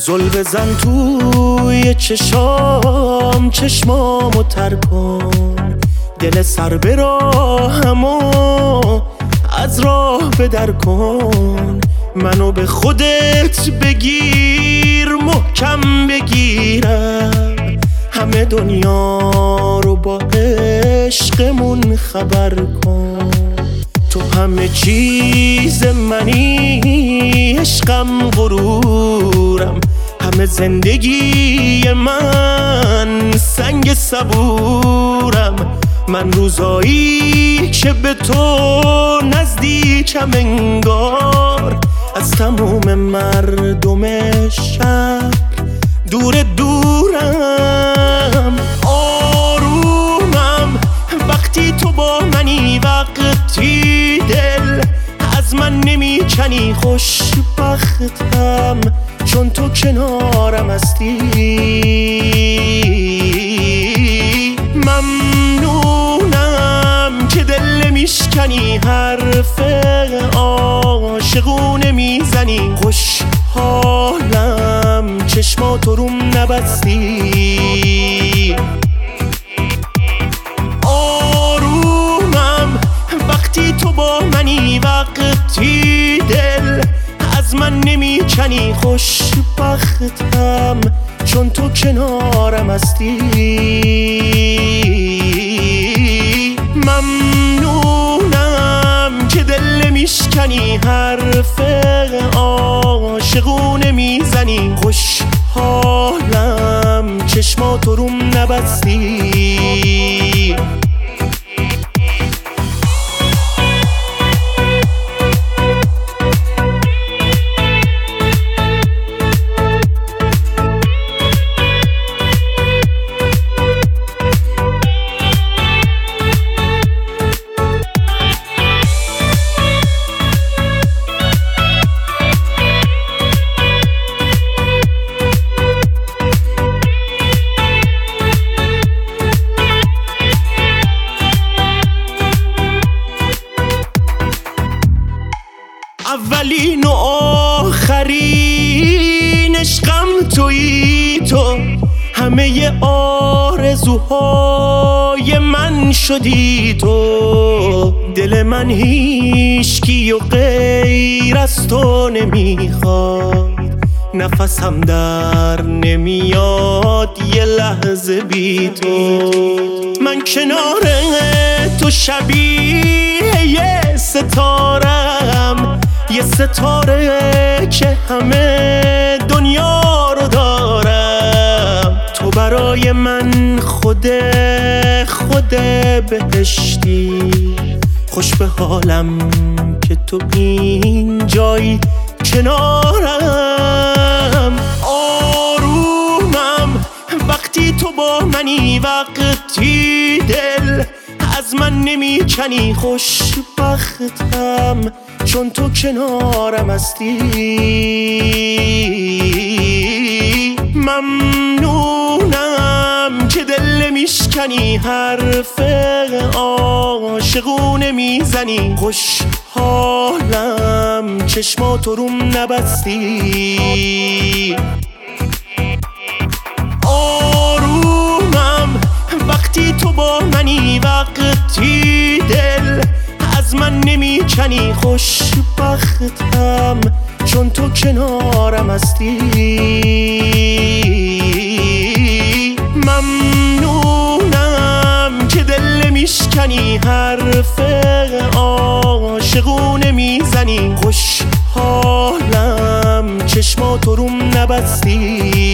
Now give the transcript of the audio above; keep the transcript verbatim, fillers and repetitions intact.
زل بزن توی چشام، چشمامو تر کن، دل سر به راهمو از راه بدر کن. منو به خودت بگیر، محکم بگیرم، همه دنیا رو با عشقمون خبر کن. تو همه چیز منی، عشقم غرورم، همه زندگی من سنگ صبورم. من روزایی که به تو نزدیکم انگار، از تموم مردم شهر دور دورم. آرومم وقتی تو با منی، وقتی دل از من نمیکنی. خوشبختم چون تو کنارم هستی. ممنونم که دل نمیشکنی، حرف عاشقونه میزنی. خوشحالم چشماتو روم نبستی. آرومم وقتی تو با منی، وقتی دل از من نمیکنی. خوشبختم چون تو کنارم هستی. ممنونم که دل نمیشکنی، حرف عاشقونه میزنی. خوشحالم چشماتو روم نبستی. اولین و آخرین عشقم تویی تو، همه آرزوهای من شدی تو. دل من هیچکی و غیر از تو نمیخواد، نفسم در نمیاد یه لحظه بی تو. من کنار تو شبیه یه ستارم، یه ستاره که همه دنیا رو دارم. تو برای من خود خود بهشتی، خوش به حالم که تو این جایی کنارم. آرومم وقتی تو با منی، وقتی دل از من نمیکنی. خوشبختم چون تو کنارم هستی. ممنونم که دل نمیشکنی، حرف عاشقونه میزنی. خوشحالم چشماتو روم نبستی. آرومم وقتی تو با منی، وقتی دل از من نمیکنی. خوشبختم چون تو کنارم هستی. ممنونم که دل نمیشکنی، حرف عاشقونه میزنی. خوشحالم چشماتو روم نبستی.